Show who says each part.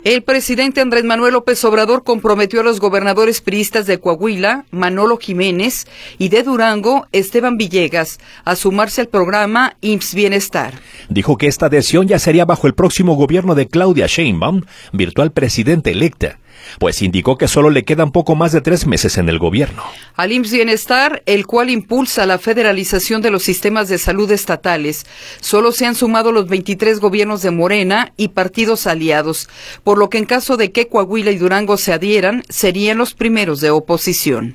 Speaker 1: El presidente Andrés Manuel López Obrador comprometió a los gobernadores priistas de Coahuila, Manolo Jiménez, y de Durango, Esteban Villegas, a sumarse al programa IMSS Bienestar.
Speaker 2: Dijo que esta adhesión ya sería bajo el próximo gobierno de Claudia Sheinbaum, virtual presidenta electa, pues indicó que solo le quedan poco más de 3 meses en el gobierno.
Speaker 1: Al IMSS Bienestar, el cual impulsa la federalización de los sistemas de salud estatales, solo se han sumado los 23 gobiernos de Morena y partidos aliados, por lo que en caso de que Coahuila y Durango se adhieran, serían los primeros de oposición.